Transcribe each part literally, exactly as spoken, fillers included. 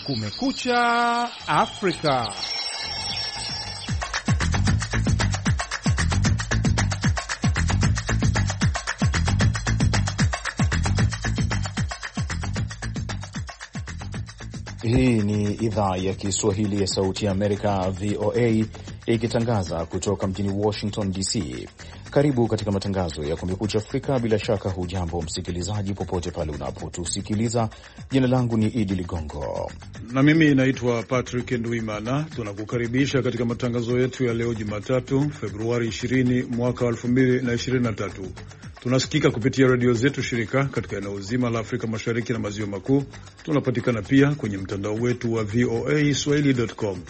Kumekucha Afrika. Hii ni idhaa ya Kiswahili ya Sauti ya Amerika, V O A, ikitangaza kutoka mjini Washington D C. Karibu katika matangazo ya Kumekucha Afrika. Bila shaka hujambo msikilizaji, popote pale unapotusikiliza. Jina langu ni Idi Ligongo na mimi naitwa Patrick Ndwimana. Tunakukaribisha katika matangazo yetu ya leo Jumatatu, Februari ishirini mwaka elfu mbili na ishirini na tatu. Tunasikika kupitia redio zetu shirika katika eneo zima la Afrika Mashariki na Maziwa Makuu. Tunapatikana pia kwenye mtandao wetu wa V O A Swahili dot com.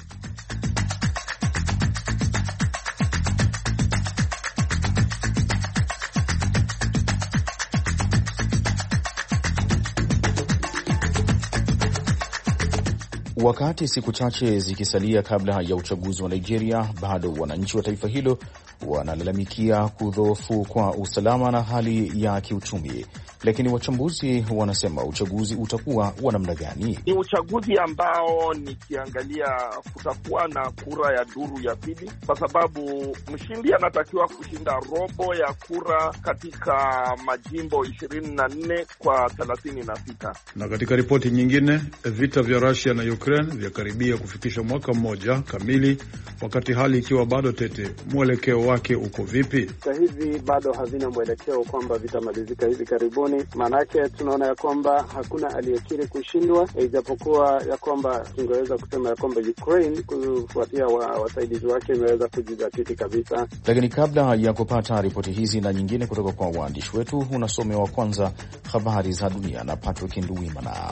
Wakati siku chache zikisalia kabla ya uchaguzi wa Nigeria, bado wananchi wa taifa hilo wanalalamikia kudhoofu kwa usalama na hali ya kiuchumi. Lakini wachambuzi wanasema uchaguzi utakuwa wa namna gani? Ni uchaguzi ambao nikiangalia kutakuwa na kura ya duru ya pili, kwa sababu mshindi anatakiwa kushinda robo ya kura katika majimbo ishirini na nne kwa thelathini na sita. Na katika ripoti nyingine, vita vya Russia na Ukraine vyakaribia kufikisha mwaka mmoja kamili, wakati hali ikiwa bado tete. Mwelekeo wake uko vipi? Sasa hivi bado hazina mwelekeo kwamba vitamalizika hivi karibuni. Maanake tunaona ya kwamba hakuna aliyekiri kushindwa, ijapokuwa ya kwamba tungeweza kusema ya kwamba Ukraine kufuatia wa, wasaidizi wake imeweza kujizatiti kabisa. Lakini kabla ya kupata ripoti hizi na nyingine kutoka kwa waandishi wetu, unasomewa kwanza habari za dunia na Patrick Nduwimana.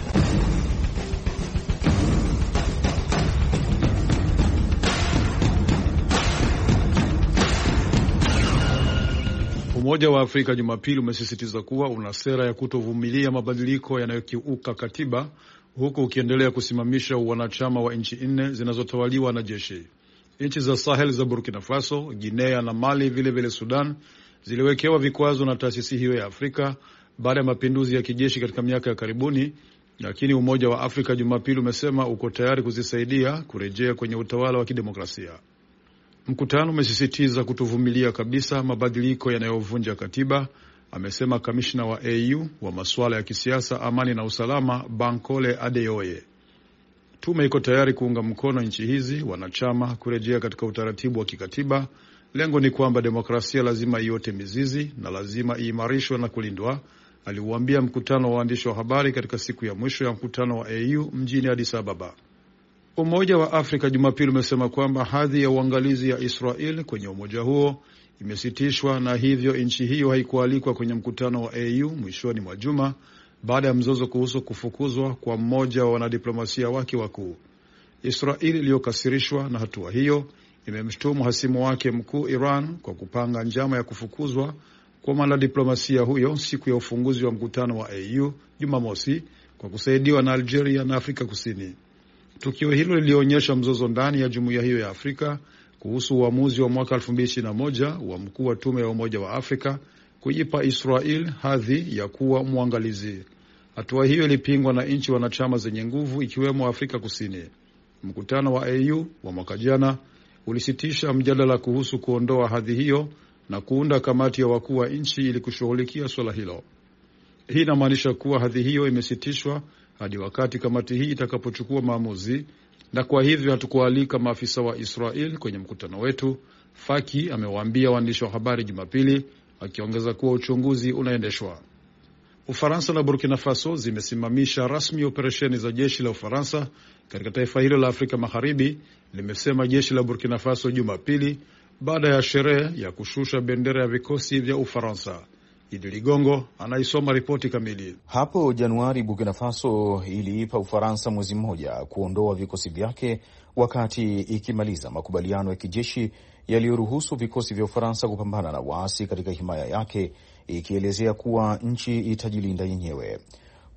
Umoja wa Afrika Jumapili umesisitiza kuwa una sera ya kutovumilia mabadiliko yanayokiuka katiba, huku ukiendelea kusimamisha uwanachama wa nchi nne zinazotawaliwa na jeshi. Nchi za Sahel za Burkina Faso, Guinea na Mali, vile vile Sudan, ziliwekewa vikwazo na taasisi hiyo ya Afrika baada ya mapinduzi ya kijeshi katika miaka ya karibuni, lakini Umoja wa Afrika Jumapili umesema uko tayari kuzisaidia kurejea kwenye utawala wa kidemokrasia. Mkutano umesisitiza kutovumilia kabisa mabadiliko yanayovunja katiba, amesema kamishna wa A U wa masuala ya kisiasa, amani na usalama, Bankole Adeoye. Tume iko tayari kuunga mkono nchi hizi wanachama kurejea katika utaratibu wa kikatiba. Lengo ni kwamba demokrasia lazima iote mizizi na lazima iimarishwe na kulindwa, aliuambia mkutano wa waandishi wa habari katika siku ya mwisho ya mkutano wa A U mjini Addis Ababa. Umoja wa Afrika Jumapili umesema kwamba hadhi ya uangalizi ya Israel kwenye umoja huo imesitishwa, na hivyo nchi hiyo haikualikwa kwenye mkutano wa A U mwishoni mwa juma baada ya mzozo kuhusu kufukuzwa kwa mmoja wa wanadiplomasia wake wakuu. Israel iliyokasirishwa na hatua hiyo imemshtumu hasimu wake mkuu Iran kwa kupanga njama ya kufukuzwa kwa mwanadiplomasia huyo siku ya ufunguzi wa mkutano wa A U Jumamosi kwa kusaidiwa na Algeria na Afrika Kusini. Tukio hilo lilionyesha mzozo ndani ya jumuiya hiyo ya Afrika kuhusu uamuzi wa mwaka elfu mbili ishirini na moja wa mkuu wa tume ya Umoja wa Afrika kuipa Israel hadhi ya kuwa mwangalizi. Hatua hiyo ilipingwa na nchi wanachama zenye nguvu ikiwemo Afrika Kusini. Mkutano wa A U wa mwaka jana ulisitisha mjadala kuhusu kuondoa hadhi hiyo na kuunda kamati ya wakuu wa nchi ili kushughulikia swala hilo. Hii inamaanisha kuwa hadhi hiyo imesitishwa hadi wakati kamati hii itakapochukua maamuzi, na kwa hivyo hatukualika maafisa wa Israel kwenye mkutano wetu, Faki amewaambia waandishi wa habari Jumapili, akiongeza kuwa uchunguzi unaendeshwa. Ufaransa na Burkina Faso zimesimamisha rasmi operesheni za jeshi la Ufaransa katika taifa hilo la Afrika Magharibi, limesema jeshi la Burkina Faso Jumapili, baada ya sherehe ya kushusha bendera ya vikosi vya Ufaransa. Idi Ligongo anaisoma ripoti kamili. Hapo Januari, Burkina Faso iliipa Ufaransa mwezi mmoja kuondoa vikosi vyake, wakati ikimaliza makubaliano ya kijeshi yaliyoruhusu vikosi vya Ufaransa kupambana na waasi katika himaya yake, ikielezea kuwa nchi itajilinda yenyewe.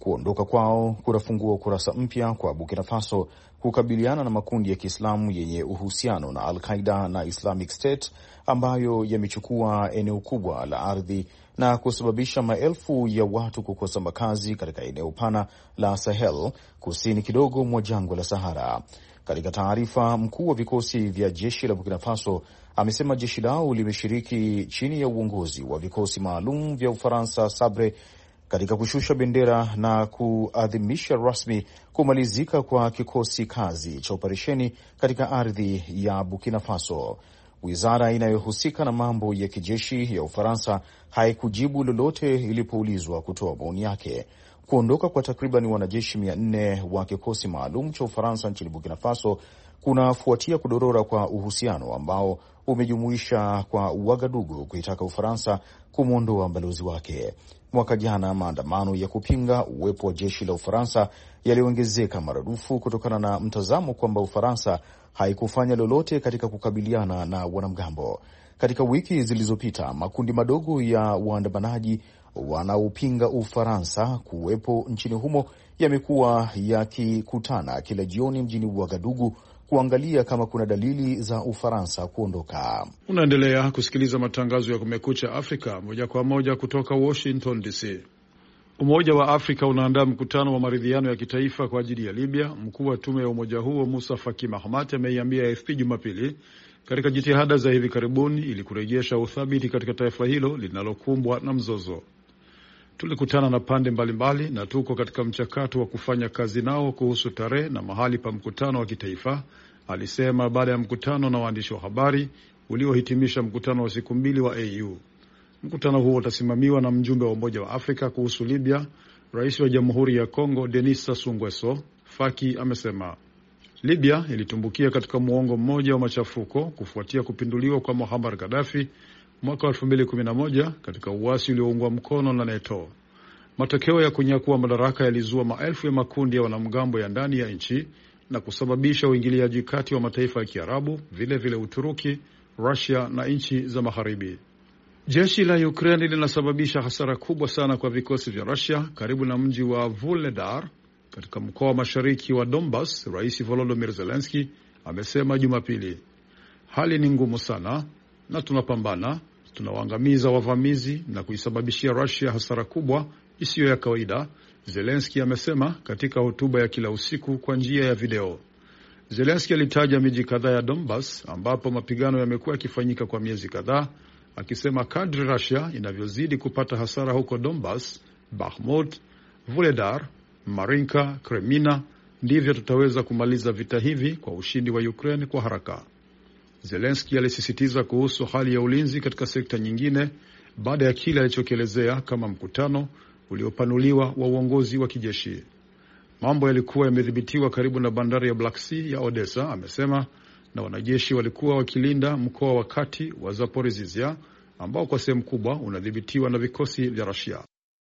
Kuondoka kwao kunafungua ukurasa mpya kwa Burkina Faso kukabiliana na makundi ya Kiislamu yenye uhusiano na Al-Qaeda na Islamic State ambayo yamechukua eneo kubwa la ardhi na kusababisha maelfu ya watu kukosa makazi katika eneo pana la Sahel kusini kidogo mwa jangwa la Sahara. Katika taarifa, mkuu wa vikosi vya jeshi la Burkina Faso amesema jeshi lao limeshiriki chini ya uongozi wa vikosi maalum vya Ufaransa Sabre katika kushusha bendera na kuadhimisha rasmi kumalizika kwa kikosi kazi cha operesheni katika ardhi ya Burkina Faso. Wizara inayohusika na mambo ya kijeshi ya Ufaransa haikujibu lolote ilipoulizwa kutoa maoni yake. Kuondoka kwa takriban wanajeshi mia nne wa kikosi maalum cha Ufaransa nchini Burkina Faso kunafuatia kudorora kwa uhusiano ambao umejumuisha kwa Ouagadougou kuitaka Ufaransa kumwondoa balozi wake. Mwaka jana maandamano ya kupinga uwepo wa jeshi la Ufaransa yaliongezeka maradufu kutokana na mtazamo kwamba Ufaransa haikufanya lolote katika kukabiliana na wanamgambo. Katika wiki zilizopita, makundi madogo ya waandamanaji wanaopinga Ufaransa kuwepo nchini humo yamekuwa yakikutana kila jioni mjini Ouagadougou kuangalia kama kuna dalili za Ufaransa kuondoka. Unaendelea kusikiliza matangazo ya Kumekucha Afrika moja kwa moja kutoka Washington D C. Umoja wa Afrika unaandaa mkutano wa maridhiano ya kitaifa kwa ajili ya Libya. Mkuu wa tume ya umoja huo Musa Faki Mahamat ameiambia A F P Jumapili katika jitihada za hivi karibuni ili kurejesha uthabiti katika taifa hilo linalokumbwa na mzozo. Tulikutana na pande mbalimbali na tuko katika mchakato wa kufanya kazi nao kuhusu tarehe na mahali pa mkutano wa kitaifa, alisema baada ya mkutano na waandishi wa habari uliohitimisha mkutano wa siku mbili wa A U. Mkutano huo utasimamiwa na mjumbe wa Umoja wa Afrika kuhusu Libya, Rais wa Jamhuri ya Kongo Denis Sassou Nguesso. Faki amesema Libya ilitumbukia katika muongo mmoja wa machafuko kufuatia kupinduliwa kwa Muammar Gaddafi mwaka elfu mbili kumi na moja katika uasi ulioungwa mkono na NATO. Matokeo ya kunyakua madaraka yalizua maelfu ya makundi ya wanamgambo ya ndani ya nchi na kusababisha uingiliaji kati wa mataifa ya Kiarabu, vile vile Uturuki, Russia na nchi za Magharibi. Jeshi la Ukraine linasababisha hasara kubwa sana kwa vikosi vya Russia karibu na mji wa Vuhledar katika mkoa wa mashariki wa Donbas, Rais Volodymyr Zelensky amesema Jumapili. Hali ni ngumu sana na tunapambana, tunawaangamiza wavamizi na kuisababishia Russia hasara kubwa isiyo ya kawaida, Zelensky amesema katika hotuba ya kila usiku kwa njia ya video. Zelensky alitaja miji kadhaa ya Donbas ambapo mapigano yamekuwa yakifanyika kwa miezi kadhaa, akisema kadri Russia inavyozidi kupata hasara huko Donbas, Bakhmut, Vuhledar, Marinka, Kremina, ndivyo tutaweza kumaliza vita hivi kwa ushindi wa Ukraine kwa haraka. Zelensky alisisitiza kuhusu hali ya ulinzi katika sekta nyingine baada ya kile alichokielezea kama mkutano uliopanuliwa wa uongozi wa kijeshi. Mambo yalikuwa yamedhibitiwa karibu na bandari ya Black Sea ya Odessa, amesema, na wanajeshi walikuwa wakilinda mkoa wa kati wa Zaporizhzhia ambao kwa sehemu kubwa unadhibitiwa na vikosi vya Russia.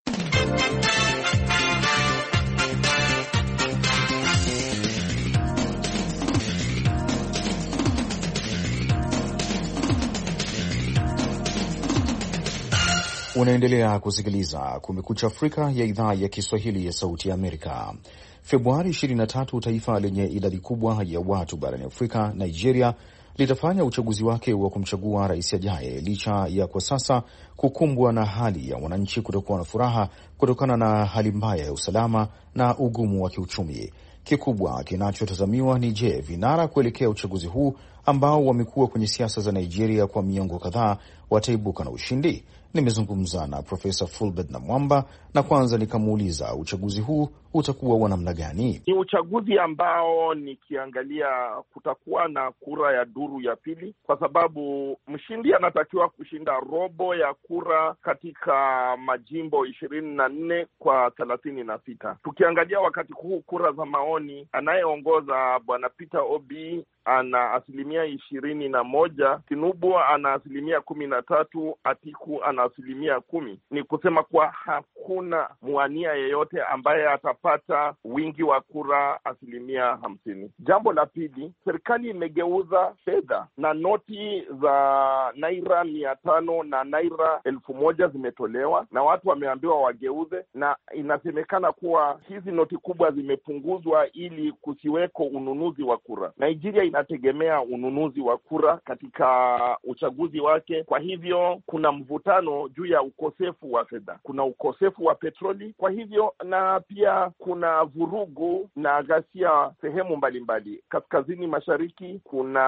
Unaendelea kusikiliza Kumekucha Afrika ya idhaa ya Kiswahili ya Sauti ya Amerika. Februari ishirini na tatu, taifa lenye idadi kubwa ya watu barani Afrika, Nigeria, litafanya uchaguzi wake wa kumchagua rais ajaye, licha ya kwa sasa kukumbwa na hali ya wananchi kutokuwa na furaha kutokana na hali mbaya ya usalama na ugumu wa kiuchumi. Kikubwa kinachotazamiwa ni je, vinara kuelekea uchaguzi huu ambao wamekuwa kwenye siasa za Nigeria kwa miongo kadhaa wataibuka na ushindi? Nimezungumza na Profesa Fulbert Namwamba na kwanza nikamuuliza uchaguzi huu utakuwa wa namna gani? Ni uchaguzi ambao nikiangalia kutakuwa na kura ya duru ya pili, kwa sababu mshindi anatakiwa kushinda robo ya kura katika majimbo ishirini na nne kwa thelathini na sita. Tukiangalia wakati huu kura za maoni, anayeongoza bwana Peter Obi ana asilimia ishirini na moja, Tinubu ana asilimia kumi na tatu, Atiku ana asilimia kumi. Ni kusema kuwa hakuna mwania yeyote ambaye atapata wingi wa kura asilimia hamsini. Jambo la pili, serikali imegeuza fedha na noti za naira mia tano na naira elfu moja zimetolewa na watu wameambiwa wageuze, na inasemekana kuwa hizi noti kubwa zimepunguzwa ili kusiweko ununuzi wa kura. Nigeria inategemea ununuzi wa kura katika uchaguzi wake, kwa hivyo kuna mvutano juu ya ukosefu wa fedha, kuna ukosefu wa petroli, kwa hivyo na pia kuna vurugu na ghasia sehemu mbalimbali. Kaskazini mashariki kuna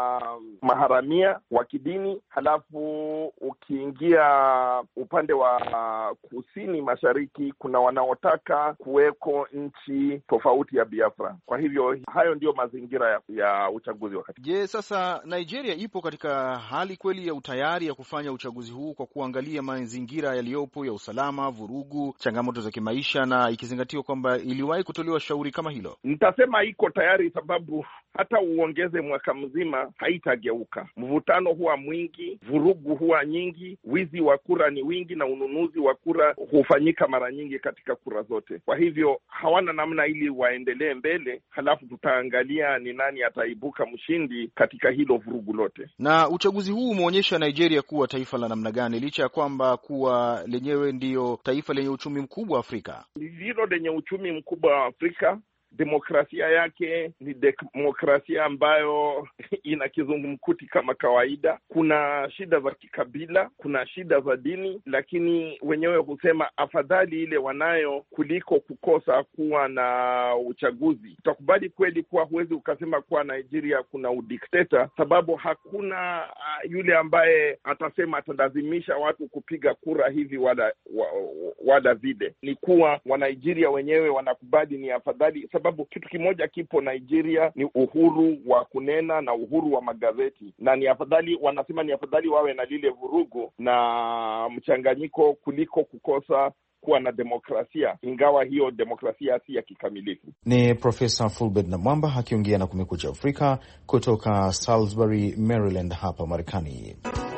maharamia wa kidini, halafu ukiingia upande wa kusini mashariki kuna wanaotaka kuweko nchi tofauti ya Biafra. Kwa hivyo hayo ndio mazingira ya, ya uchaguzi wakati. Je, sasa Nigeria ipo katika hali kweli ya utayari ya kufanya uchaguzi huu kwa kuangalia mazingira yaliyopo ya usalama, vurugu, changamoto za kimaisha, na ikizingatiwa kwamba iliwahi kutolewa shauri kama hilo? Nitasema iko tayari, sababu hata uongeze mwaka mzima haitageuka. Mvutano huwa mwingi, vurugu huwa nyingi, wizi wa kura ni wingi, na ununuzi wa kura hufanyika mara nyingi katika kura zote. Kwa hivyo hawana namna ili waendelee mbele, halafu tutaangalia ni nani ataibuka mshindi katika hilo vurugu lote. Na uchaguzi huu umeonyesha Nigeria kuwa taifa la namna gani, licha ya kwamba kuwa lenyewe ndiyo taifa lenye uchumi mkubwa Afrika? Ndilo lenye uchumi mkubwa wa Afrika. Demokrasia yake ni demokrasia ambayo ina kizungumkuti kama kawaida. Kuna shida za kikabila, kuna shida za dini, lakini wenyewe husema afadhali ile wanayo kuliko kukosa kuwa na uchaguzi. Utakubali kweli kuwa huwezi ukasema kuwa Nigeria kuna udikteta, sababu hakuna uh, yule ambaye atasema atalazimisha watu kupiga kura hivi wala, wala vile. Ni kuwa wa Nigeria wenyewe wanakubali ni afadhali, sababu kitu kimoja kipo Nigeria ni uhuru wa kunena na uhuru wa magazeti, na ni afadhali, wanasema ni afadhali wawe na lile vurugu na mchanganyiko kuliko kukosa kuwa na demokrasia, ingawa hiyo demokrasia si ya kikamilifu. Ni Profesa Fulbert Namwamba akiongea na Kumekucha Afrika kutoka Salisbury, Maryland hapa Marekani.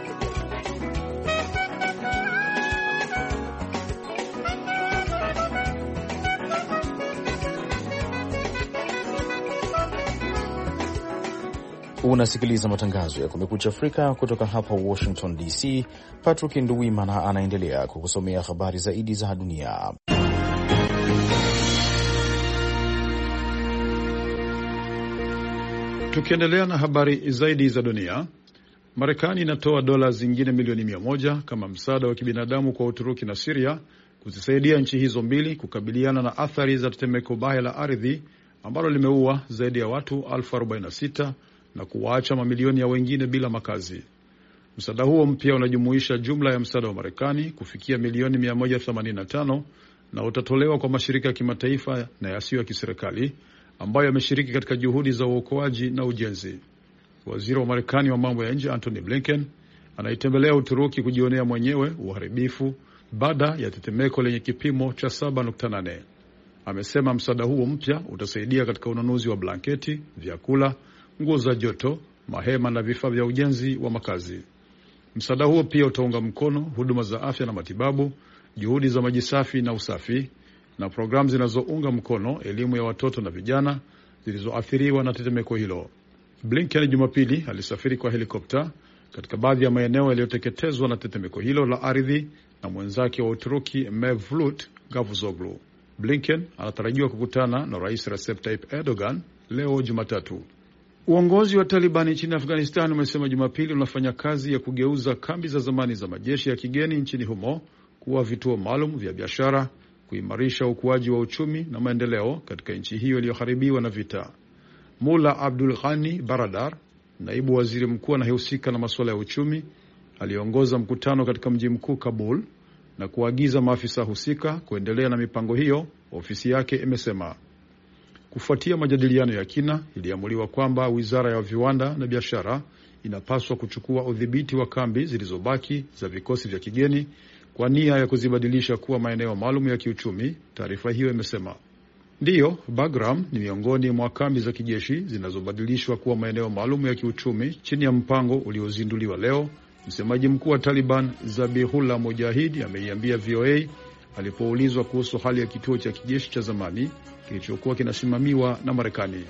Unasikiliza matangazo ya Kumekucha Afrika kutoka hapa Washington D C. Patrick Nduwimana anaendelea kukusomea habari zaidi za dunia. Tukiendelea na habari zaidi za dunia, Marekani inatoa dola zingine milioni mia moja kama msaada wa kibinadamu kwa Uturuki na Syria kuzisaidia nchi hizo mbili kukabiliana na athari za tetemeko baya la ardhi ambalo limeua zaidi ya watu elfu arobaini na sita na kuwaacha mamilioni ya wengine bila makazi. Msaada huo mpya unajumuisha jumla ya msaada wa Marekani kufikia milioni mia moja themanini na tano na utatolewa kwa mashirika ya kimataifa na yasiyo ya kiserikali ambayo yameshiriki katika juhudi za uokoaji na ujenzi. Waziri wa Marekani wa mambo ya nje Antony Blinken anaitembelea Uturuki kujionea mwenyewe uharibifu baada ya tetemeko lenye kipimo cha saba nukta nane. Amesema msaada huo mpya utasaidia katika ununuzi wa blanketi, vyakula, nguo za joto, mahema na vifaa vya ujenzi wa makazi. Msaada huo pia utaunga mkono huduma za afya na matibabu, juhudi za maji safi na usafi, na programu zinazounga mkono elimu ya watoto na vijana zilizoathiriwa na tetemeko hilo. Blinken Jumapili alisafiri kwa helikopta katika baadhi ya maeneo yaliyoteketezwa na tetemeko hilo la ardhi na mwenzake wa Uturuki Mevlut Cavusoglu. Blinken anatarajiwa kukutana na Rais Recep Tayyip Erdogan leo Jumatatu. Uongozi wa Taliban nchini Afghanistan umesema Jumapili unafanya kazi ya kugeuza kambi za zamani za majeshi ya kigeni nchini humo kuwa vituo maalum vya biashara, kuimarisha ukuaji wa uchumi na maendeleo katika nchi hiyo iliyoharibiwa na vita. Mullah Abdul Ghani Baradar, naibu waziri mkuu anayehusika na masuala ya uchumi, aliongoza mkutano katika mji mkuu Kabul na kuagiza maafisa husika kuendelea na mipango hiyo, ofisi yake imesema. Kufuatia majadiliano ya kina, iliamuliwa kwamba wizara ya viwanda na biashara inapaswa kuchukua udhibiti wa kambi zilizobaki za vikosi vya kigeni kwa nia ya kuzibadilisha kuwa maeneo maalum ya kiuchumi, taarifa hiyo imesema. Ndiyo, Bagram ni miongoni mwa kambi za kijeshi zinazobadilishwa kuwa maeneo maalum ya kiuchumi chini ya mpango uliozinduliwa leo. Msemaji mkuu wa Taliban Zabihullah Mujahid ameiambia V O A alipoulizwa kuhusu hali ya kituo cha kijeshi cha zamani kilichokuwa kinasimamiwa na Marekani.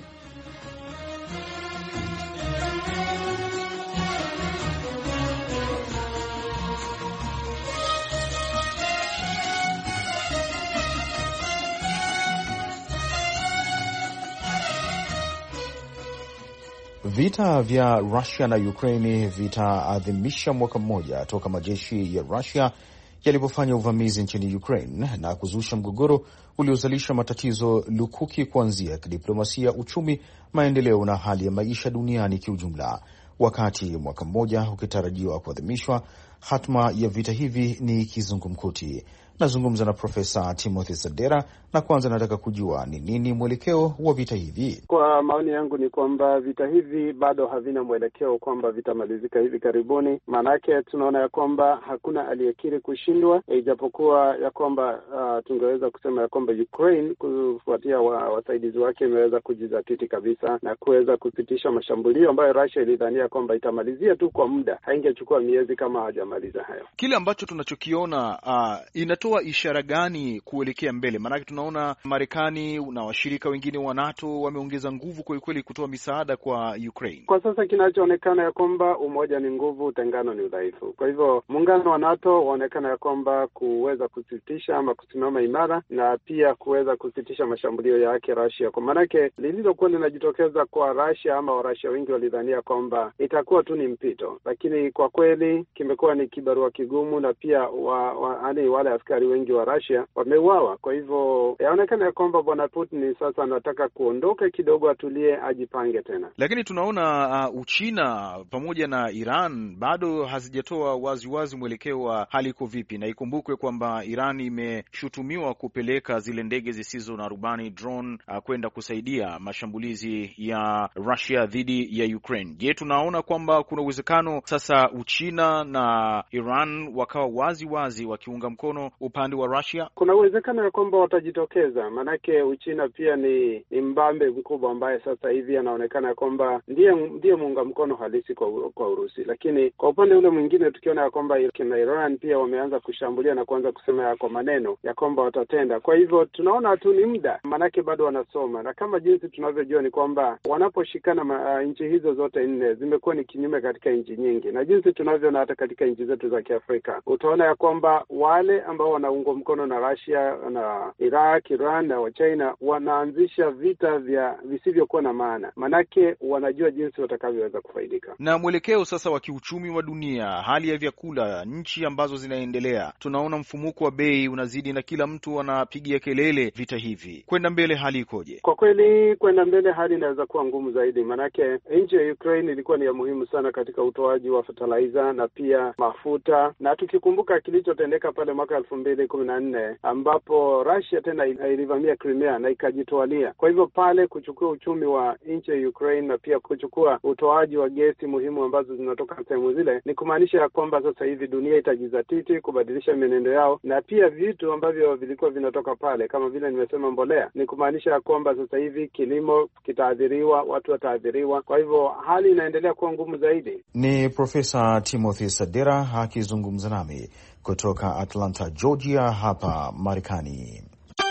Vita vya Russia na Ukraine vitaadhimisha mwaka mmoja toka majeshi ya Russia yalipofanya uvamizi nchini Ukraine na kuzusha mgogoro uliozalisha matatizo lukuki kuanzia kidiplomasia, uchumi, maendeleo na hali ya maisha duniani kiujumla. Wakati mwaka mmoja ukitarajiwa kuadhimishwa, hatma ya vita hivi ni kizungumkuti. Nazungumza na Profesa Timothy Sadera na kwanza nataka kujua ni nini mwelekeo wa vita hivi. Kwa maoni yangu ni kwamba vita hivi bado havina mwelekeo kwamba vitamalizika hivi karibuni. Maanake tunaona ya kwamba hakuna aliyekiri kushindwa, ijapokuwa ya kwamba uh, tungeweza kusema ya kwamba Ukraine kufuatia wa, wasaidizi wake imeweza kujizatiti kabisa na kuweza kusitisha mashambulio ambayo Russia ilidhania kwamba itamalizia tu kwa muda, haingechukua miezi kama hawajamaliza hayo. Kile ambacho tunachokiona uh, inatoa ishara gani kuelekea mbele? Maanake tunaona Marekani na washirika wengine wa NATO wameongeza nguvu kweli kweli kutoa misaada kwa Ukraine. Kwa sasa kinachoonekana ya kwamba umoja ni nguvu, utengano ni udhaifu. Kwa hivyo muungano wa NATO waonekana ya kwamba kuweza kusitisha ama kusimama imara na pia kuweza kusitisha mashambulio yake Russia. Kwa maanake lililokuwa linajitokeza kwa Russia ama wa Russia wengi walidhania kwamba itakuwa tu ni mpito, lakini kwa kweli kimekuwa ni kibarua kigumu na pia wa, wa, ani, wale askari wengi wa Russia wameuawa. Kwa hivyo yaonekana ya kwamba bwana Putin sasa anataka kuondoka kidogo, atulie, ajipange tena. Lakini tunaona uh, Uchina pamoja na Iran bado hazijatoa wazi wazi mwelekeo wa hali iko vipi, na ikumbukwe kwamba Iran imeshutumiwa kupeleka zile ndege zisizo na rubani drone uh, kwenda kusaidia mashambulizi ya Russia dhidi ya Ukraine. Je, tunaona kwamba kuna uwezekano sasa Uchina na Iran wakawa wazi wazi wakiunga mkono upande wa Russia? Kuna uwezekano ya kwamba watajitokeza, manake Uchina pia ni, ni mbambe mkubwa ambaye sasa hivi anaonekana ya kwamba ndiye ndiye muunga mkono halisi kwa, kwa Urusi. Lakini kwa upande ule mwingine tukiona ya kwamba na Iran pia wameanza kushambulia na kuanza kusema ya kwa maneno ya kwamba watatenda. Kwa hivyo tunaona tu ni muda, manake bado wanasoma, na kama jinsi tunavyojua ni kwamba wanaposhikana uh, nchi hizo zote nne zimekuwa ni kinyume katika nchi nyingi, na jinsi tunavyoona hata katika nchi zetu za Kiafrika utaona ya kwamba wale ambao wanaungwa mkono na Russia na Iraq, Iran na wa China wanaanzisha vita vya visivyokuwa na maana, manake wanajua jinsi watakavyoweza kufaidika. Na mwelekeo sasa wa kiuchumi wa dunia, hali ya vyakula, nchi ambazo zinaendelea, tunaona mfumuko wa bei unazidi na kila mtu anapigia kelele vita hivi. Kwenda mbele hali ikoje? Kwa kweli kwenda mbele hali inaweza kuwa ngumu zaidi, manake nchi ya Ukraine ilikuwa ni ya muhimu sana katika utoaji wa fertilizer na pia mafuta, na tukikumbuka kilichotendeka pale mwaka elfu mbili kumi na nne ambapo Russia tena ilivamia Crimea na ikajitwalia. Kwa hivyo pale kuchukua uchumi wa nchi ya Ukraine na pia kuchukua utoaji wa gesi muhimu ambazo zinatoka sehemu zile, ni kumaanisha ya kwamba sasa hivi dunia itajizatiti kubadilisha mienendo yao, na pia vitu ambavyo vilikuwa vinatoka pale kama vile nimesema mbolea, ni kumaanisha ya kwamba sasa hivi kilimo kitaathiriwa, watu wataathiriwa. Kwa hivyo hali inaendelea kuwa ngumu zaidi. Ni Profesa Timothy Sadera akizungumza nami kutoka Atlanta, Georgia hapa Marekani.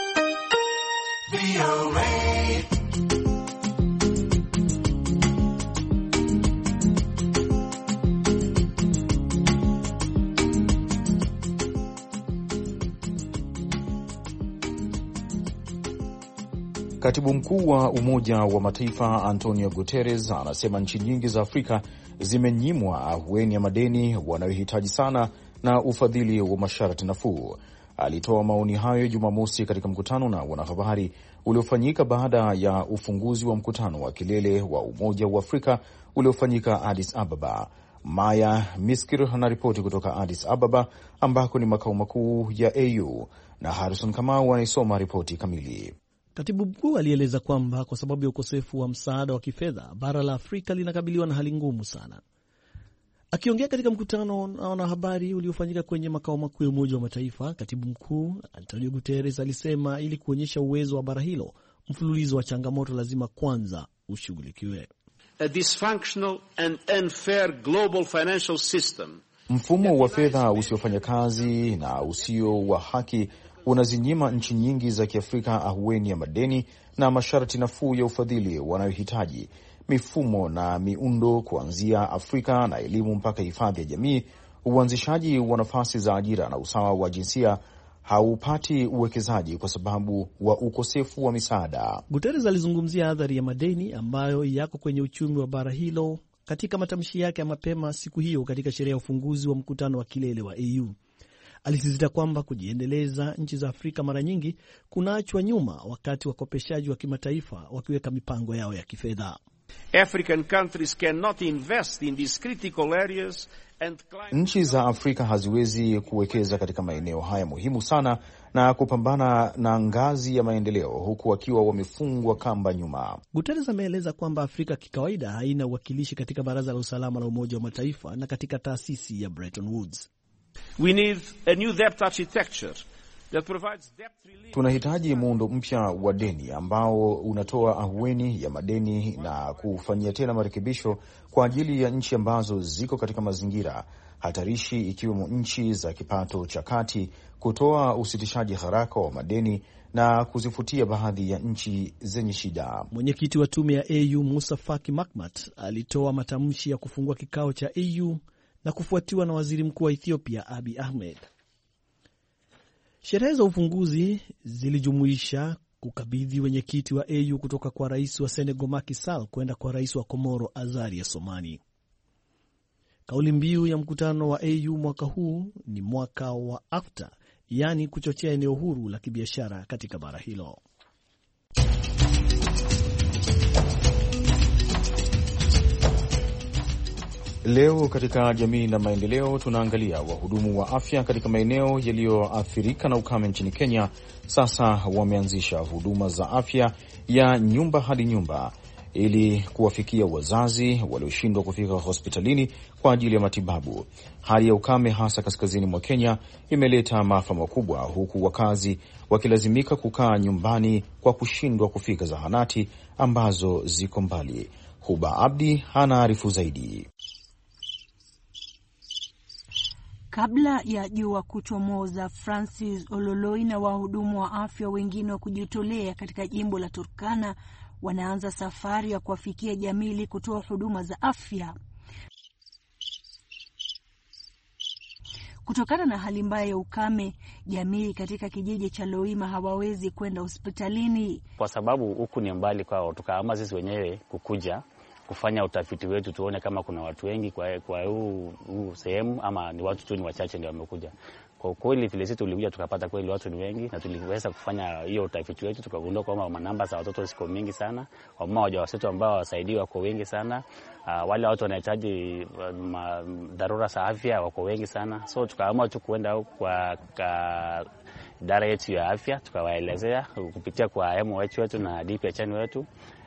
Katibu mkuu wa Umoja wa Mataifa Antonio Guterres anasema nchi nyingi za Afrika zimenyimwa ahueni ya madeni wanayohitaji sana na ufadhili wa masharti nafuu. Alitoa maoni hayo Jumamosi katika mkutano na wanahabari uliofanyika baada ya ufunguzi wa mkutano wa kilele wa Umoja wa Afrika uliofanyika Addis Ababa. Maya Miskir anaripoti kutoka Addis Ababa ambako ni makao makuu ya A U, na Harrison Kamau anaisoma ripoti kamili. Katibu mkuu alieleza kwamba kwa sababu ya ukosefu wa msaada wa kifedha, bara la Afrika linakabiliwa na hali ngumu sana. Akiongea katika mkutano na wanahabari uliofanyika kwenye makao makuu ya Umoja wa Mataifa, katibu mkuu Antonio Guterres alisema ili kuonyesha uwezo wa bara hilo, mfululizo wa changamoto lazima kwanza ushughulikiwe. A dysfunctional and unfair global financial system. Mfumo wa fedha usiofanya kazi na usio wa haki unazinyima nchi nyingi za Kiafrika ahueni ya madeni na masharti nafuu ya ufadhili wanayohitaji. Mifumo na miundo kuanzia Afrika na elimu mpaka hifadhi ya jamii, uanzishaji wa nafasi za ajira na usawa wa jinsia haupati uwekezaji kwa sababu wa ukosefu wa misaada. Guterres alizungumzia athari ya madeni ambayo yako kwenye uchumi wa bara hilo katika matamshi yake ya mapema siku hiyo katika sherehe ya ufunguzi wa mkutano wa kilele wa A U. Alisisitiza kwamba kujiendeleza nchi za Afrika mara nyingi kunaachwa nyuma wakati wakopeshaji wa kimataifa wakiweka mipango yao ya kifedha. African countries cannot invest in these critical areas and climate... Nchi za Afrika haziwezi kuwekeza katika maeneo haya muhimu sana na kupambana na ngazi ya maendeleo huku wakiwa wamefungwa kamba nyuma. Guterres ameeleza kwamba Afrika kikawaida haina uwakilishi katika Baraza la Usalama la Umoja wa Mataifa na katika taasisi ya Bretton Woods. We need a new debt architecture that provides debt relief. Tunahitaji muundo mpya wa deni ambao unatoa ahueni ya madeni na kufanyia tena marekebisho kwa ajili ya nchi ambazo ziko katika mazingira hatarishi, ikiwemo nchi za kipato cha kati, kutoa usitishaji haraka wa madeni na kuzifutia baadhi ya nchi zenye shida. Mwenyekiti wa tume ya A U Musa Faki Mahamat alitoa matamshi ya kufungua kikao cha A U na kufuatiwa na waziri mkuu wa Ethiopia Abiy Ahmed. Sherehe za ufunguzi zilijumuisha kukabidhi wenyekiti wa A U kutoka kwa rais wa Senegal Macky Sall kwenda kwa rais wa Komoro Azali Assoumani. Kauli mbiu ya mkutano wa A U mwaka huu ni mwaka wa AfCFTA, yaani kuchochea eneo huru la kibiashara katika bara hilo. Leo katika jamii na maendeleo tunaangalia wahudumu wa afya katika maeneo yaliyoathirika na ukame nchini Kenya sasa wameanzisha huduma za afya ya nyumba hadi nyumba ili kuwafikia wazazi walioshindwa kufika hospitalini kwa ajili ya matibabu. Hali ya ukame hasa kaskazini mwa Kenya imeleta maafa makubwa, huku wakazi wakilazimika kukaa nyumbani kwa kushindwa kufika zahanati ambazo ziko mbali. Huba Abdi anaarifu zaidi. Kabla ya jua kuchomoza, Francis Ololoi na wahudumu wa afya wengine wa kujitolea katika jimbo la Turkana wanaanza safari ya kuwafikia jamii ili kutoa huduma za afya. Kutokana na hali mbaya ya ukame, jamii katika kijiji cha Loima hawawezi kwenda hospitalini. Kwa sababu huku ni mbali kwao, tukaamua sisi wenyewe kukuja kufanya utafiti wetu tuone kama kuna watu wengi kwa kwa huu, huu sehemu ama ni watu tu ni wachache ndio wamekuja. Kwa kweli vile sisi tulikuja tukapata kweli watu ni wengi na tuliweza kufanya hiyo utafiti wetu tukagundua kwamba namba za watoto ziko mingi sana, wamama wajawazito ambao wasaidiwa wako wengi sana, uh, wale watu wanahitaji uh, dharura za afya wako wengi sana. So tukaamua tu kuenda kwa ka, idara yetu ya afya tukawaelezea kupitia kwa M O H wetu na D P H N wetu.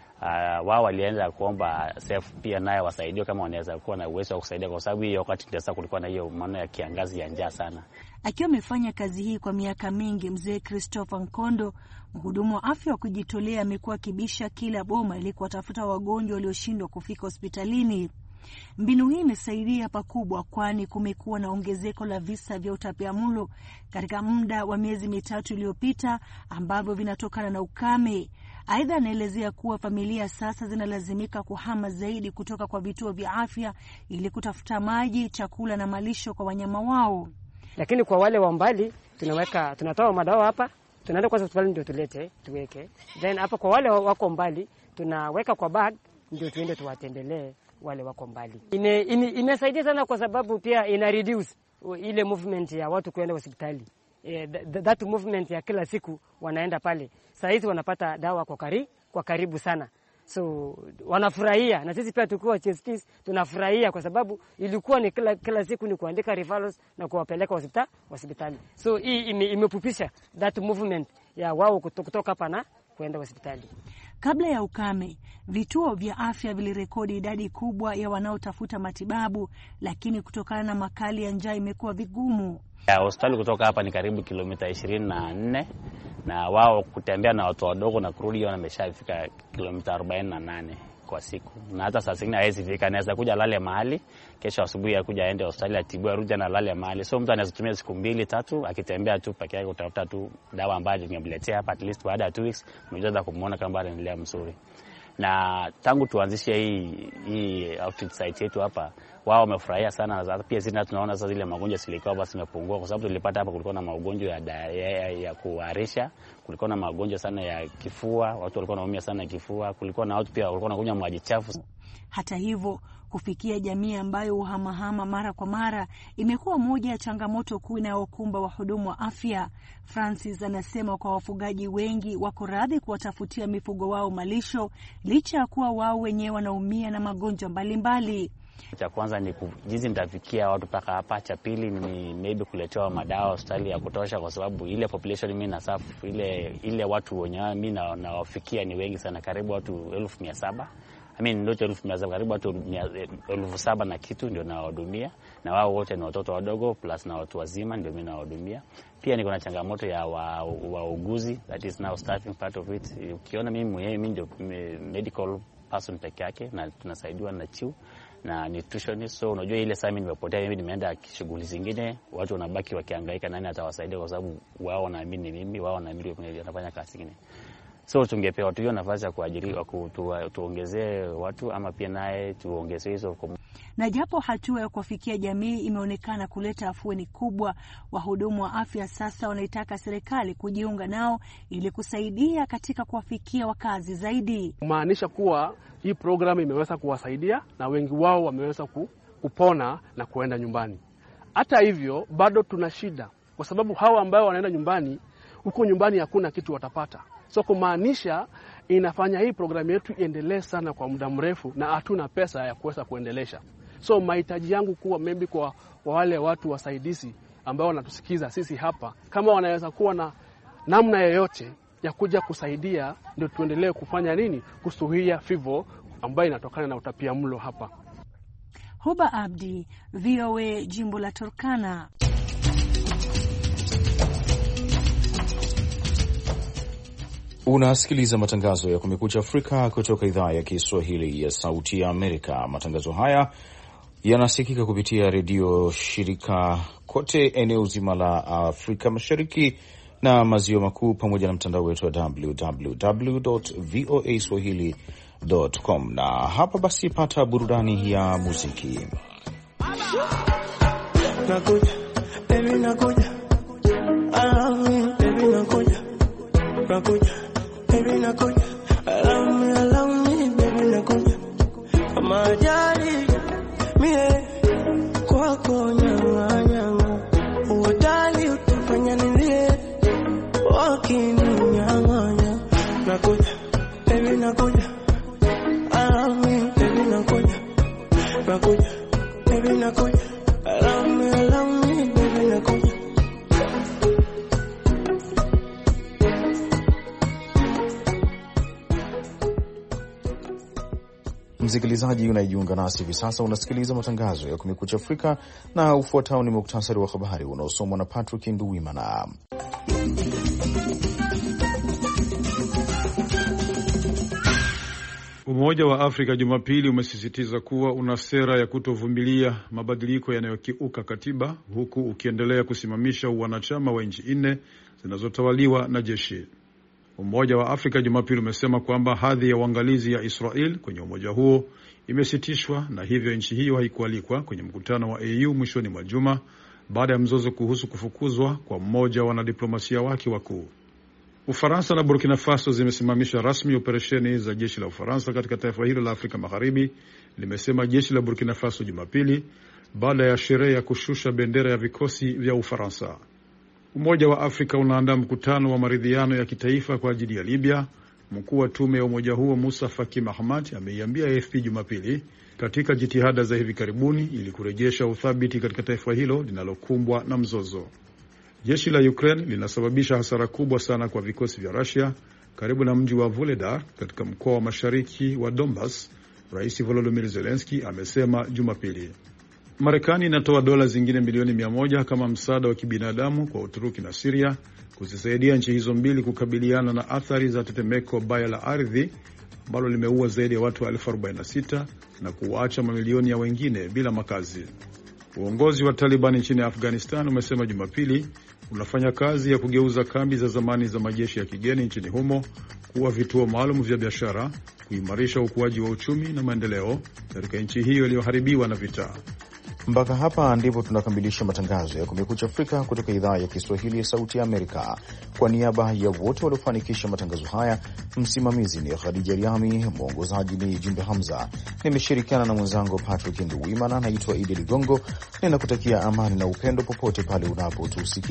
Uh, wao walianza kuomba S A F pia naye wasaidiwe kama wanaweza kuwa na uwezo wa kusaidia, kwa sababu hiyo wakati sasa kulikuwa na hiyo maana ya kiangazi ya njaa sana. Akiwa amefanya kazi hii kwa miaka mingi, mzee Christopher Nkondo, mhudumu wa afya wa kujitolea, amekuwa kibisha kila boma ili kuwatafuta wagonjwa walioshindwa kufika hospitalini. Mbinu hii imesaidia pakubwa, kwani kumekuwa na ongezeko la visa vya utapiamlo katika muda wa miezi mitatu iliyopita ambavyo vinatokana na ukame. Aidha, anaelezea kuwa familia sasa zinalazimika kuhama zaidi kutoka kwa vituo vya afya ili kutafuta maji, chakula na malisho kwa wanyama wao. Lakini kwa wale wa mbali tunaweka tunatoa madawa hapa, tunaenda kwa hospitali ndio tulete tuweke. Then hapa kwa wale wako mbali tunaweka kwa bag ndio tuende tuwatembelee wale wako mbali. Ine, ine, imesaidia sana kwa sababu pia ina reduce ile movement ya watu kwenda hospitali. Eh, th that movement ya kila siku wanaenda pale. Sasa hizi wanapata dawa kwa karibu, kwa karibu sana. So wanafurahia, na sisi pia tukua C S Ps tunafurahia kwa sababu ilikuwa ni kila, kila siku ni kuandika referrals na kuwapeleka hospitali hospitali. So hii imepupisha that movement ya wao kutoka hapa na kwenda hospitali. Kabla ya ukame, vituo vya afya vilirekodi idadi kubwa ya wanaotafuta matibabu, lakini kutokana na makali ya njaa imekuwa vigumu. Ya hospitali kutoka hapa ni karibu kilomita ishirini na nne na wao kutembea na watu wadogo na kurudi wameshafika kilomita arobaini na nane kwa siku, na hata saa zingine hawezi fika. Anaweza kuja lale mahali, kesho asubuhi akuja aende hospitali atibiwe, arudi na lale mahali. So mtu anaweza tumia siku mbili tatu akitembea tu peke yake, utafuta tu dawa ambayo tungemletea hapa, at least baada ya two weeks unaweza kumuona kama anaendelea mzuri. Na tangu tuanzishe hii hii outreach site yetu hapa, wao wamefurahia sana. Na pia sisi tunaona sasa zile magonjwa zilikuwa basi zimepungua, kwa sababu tulipata hapa kulikuwa na magonjwa ya, ya, ya, ya kuharisha, kulikuwa na magonjwa sana ya kifua, watu walikuwa wanaumia sana kifua, kulikuwa na watu pia walikuwa wanakunywa maji chafu. Hata hivyo, kufikia jamii ambayo uhamahama mara kwa mara imekuwa moja ya changamoto kuu inayokumba wahudumu wa afya. Francis anasema kwa wafugaji wengi wako radhi kuwatafutia mifugo wao malisho licha ya kuwa wao wenyewe wanaumia na magonjwa mbalimbali. Cha kwanza ni jinsi nitafikia watu paka hapa. Cha pili ni maybe kuletewa madawa hospitali ya kutosha, kwa sababu ile population mimi na safu ile ile watu wenyewe mimi na nawafikia ni wengi sana, karibu watu elfu mia saba. I mean ndio elfu mia saba, karibu watu elfu saba na kitu ndio nawahudumia, na wao wote ni watoto wadogo plus na watu wazima ndio mimi nawahudumia. Pia niko na changamoto ya wauguzi, wa that is now starting part of it. Ukiona mimi mwenyewe mimi ndio medical person peke yake, na tunasaidiwa na chiu na nutritionist. So unajua ile saa mimi nimepotea, mimi nimeenda shughuli zingine, watu wanabaki wakihangaika nani atawasaidia, kwa sababu wao wanaamini mimi, wao wanaamini wanafanya kazi nyingine. So tungepewa tu hiyo nafasi ya kuajiriwa, tuongezee watu, ama pia naye tuongezee hizo. Na japo hatua ya kufikia jamii imeonekana kuleta afueni kubwa, wahudumu wa afya sasa wanaitaka serikali kujiunga nao ili kusaidia katika kuwafikia wakazi zaidi. Kumaanisha kuwa hii programu imeweza kuwasaidia na wengi wao wameweza kupona na kuenda nyumbani. Hata hivyo bado tuna shida, kwa sababu hawa ambao wanaenda nyumbani, huko nyumbani hakuna kitu watapata. So kumaanisha inafanya hii programu yetu iendelee sana kwa muda mrefu, na hatuna pesa ya kuweza kuendelesha. So mahitaji yangu kuwa maybe kwa wale watu wasaidizi ambao wanatusikiza sisi hapa, kama wanaweza kuwa na namna yoyote ya kuja kusaidia, ndio tuendelee kufanya nini, kusuhia fivo ambayo inatokana na utapiamlo hapa. Huba Abdi, V O A, Jimbo la Turkana. Unasikiliza matangazo ya Kumekucha Afrika kutoka idhaa ya Kiswahili ya Sauti ya Amerika. Matangazo haya yanasikika kupitia redio shirika kote eneo zima la Afrika Mashariki na Maziwa Makuu, pamoja na mtandao wetu wa w w w dot voa swahili dot com. Na hapa basi pata burudani ya muziki. Nakuja, baby nakuja. Allow me, baby nakuja. Nakuja, baby nakuja. Allow me, allow me, baby nakuja. Kama ajali, mie kwako nyama nyama. Uodali utafanya nilie, wakini nyama nyama. Nakuja, baby nakuja. Allow me, baby nakuja. Nakuja, baby nakuja. Allow me, allow me, baby nakuja. Msikilizaji unajiunga nasi hivi sasa, unasikiliza matangazo ya Kumekucha Afrika, na ufuatao ni muktasari wa habari unaosomwa na Patrick Nduwimana. Umoja wa Afrika Jumapili umesisitiza kuwa una sera ya kutovumilia mabadiliko yanayokiuka katiba, huku ukiendelea kusimamisha uwanachama wa nchi nne zinazotawaliwa na jeshi. Umoja wa Afrika Jumapili umesema kwamba hadhi ya uangalizi ya Israel kwenye umoja huo imesitishwa, na hivyo nchi hiyo haikualikwa kwenye mkutano wa A U mwishoni mwa juma baada ya mzozo kuhusu kufukuzwa kwa mmoja wa wanadiplomasia wake wakuu. Ufaransa na Burkina Faso zimesimamisha rasmi operesheni za jeshi la Ufaransa katika taifa hilo la Afrika Magharibi, limesema jeshi la Burkina Faso Jumapili, baada ya sherehe ya kushusha bendera ya vikosi vya Ufaransa. Umoja wa Afrika unaandaa mkutano wa maridhiano ya kitaifa kwa ajili ya Libya. Mkuu wa tume ya umoja huo Musa Faki Mahamat ameiambia A F P Jumapili, katika jitihada za hivi karibuni ili kurejesha uthabiti katika taifa hilo linalokumbwa na mzozo. Jeshi la Ukraine linasababisha hasara kubwa sana kwa vikosi vya Russia karibu na mji wa Vuhledar katika mkoa wa mashariki wa Donbas, Rais Volodymyr Zelensky amesema Jumapili. Marekani inatoa dola zingine milioni mia moja kama msaada wa kibinadamu kwa Uturuki na Syria kuzisaidia nchi hizo mbili kukabiliana na athari za tetemeko baya la ardhi ambalo limeua zaidi ya watu elfu arobaini na sita na kuwaacha mamilioni ya wengine bila makazi. Uongozi wa Taliban nchini Afghanistan umesema Jumapili unafanya kazi ya kugeuza kambi za zamani za majeshi ya kigeni nchini humo kuwa vituo maalum vya biashara, kuimarisha ukuaji wa uchumi na maendeleo katika nchi hiyo iliyoharibiwa na vita. Mpaka hapa ndipo tunakamilisha matangazo ya Kumekucha Afrika kutoka idhaa ya Kiswahili ya Sauti ya Amerika. Kwa niaba ya wote waliofanikisha matangazo haya, msimamizi ni Khadija Riami, mwongozaji ni Jumbe Hamza. Nimeshirikiana na mwenzangu Patrick Nduwimana. Naitwa Idi Ligongo, ninakutakia amani na upendo popote pale unapotusikia.